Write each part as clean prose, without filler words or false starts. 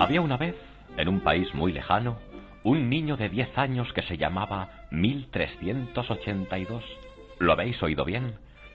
Había una vez, en un país muy lejano, un niño de 10 años que se llamaba 1382. ¿Lo habéis oído bien?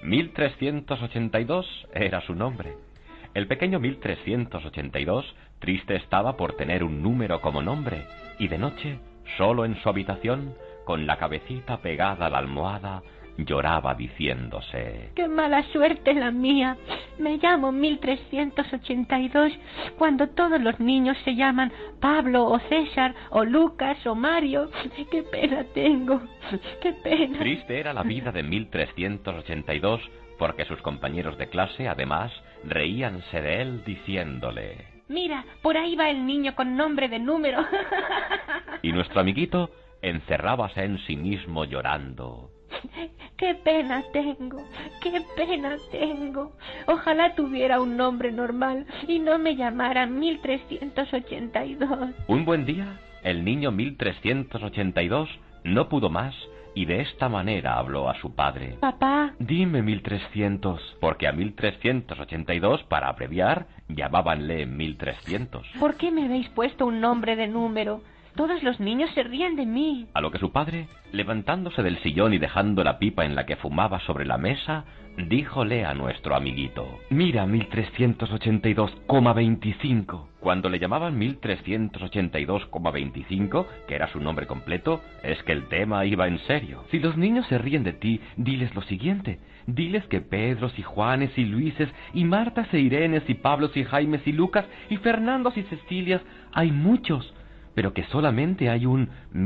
1382 era su nombre. El pequeño 1382 triste estaba por tener un número como nombre, y de noche, solo en su habitación, con la cabecita pegada a la almohada, lloraba diciéndose: ¡Qué mala suerte la mía! Me llamo 1382 cuando todos los niños se llaman Pablo o César o Lucas o Mario. ¡Qué pena tengo! ¡Qué pena! Triste era la vida de 1382 porque sus compañeros de clase, además, reíanse de él diciéndole: Mira, por ahí va el niño con nombre de número. Y nuestro amiguito encerrábase en sí mismo llorando. ¡Qué pena tengo! ¡Qué pena tengo! Ojalá tuviera un nombre normal y no me llamara 1382. Un buen día, el niño 1382 no pudo más y de esta manera habló a su padre. Papá. Dime 1300, porque a 1382, para abreviar, llamábanle 1300. ¿Por qué me habéis puesto un nombre de número? Todos los niños se ríen de mí. A lo que su padre, levantándose del sillón y dejando la pipa en la que fumaba sobre la mesa, díjole a nuestro amiguito: Mira 1382,25. Cuando le llamaban 1382,25, que era su nombre completo, es que el tema iba en serio. Si los niños se ríen de ti, diles lo siguiente: diles que Pedros y Juanes y Luises y Martas e Irenes y Pablos y Jaimes y Lucas y Fernandos y Cecilias hay muchos, pero que solamente hay un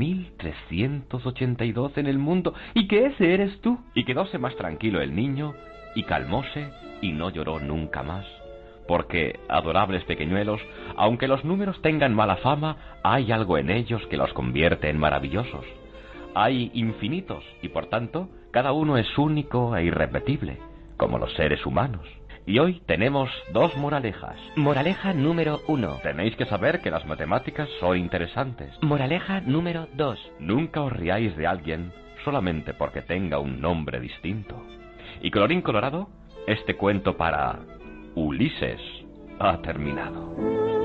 1382 en el mundo, y que ese eres tú. Y quedóse más tranquilo el niño, y calmóse, y no lloró nunca más. Porque, adorables pequeñuelos, aunque los números tengan mala fama, hay algo en ellos que los convierte en maravillosos. Hay infinitos, y por tanto, cada uno es único e irrepetible, como los seres humanos. Y hoy tenemos dos moralejas. Moraleja número 1. Tenéis que saber que las matemáticas son interesantes. Moraleja número 2. Nunca os riáis de alguien solamente porque tenga un nombre distinto. Y colorín colorado, este cuento para Ulises ha terminado.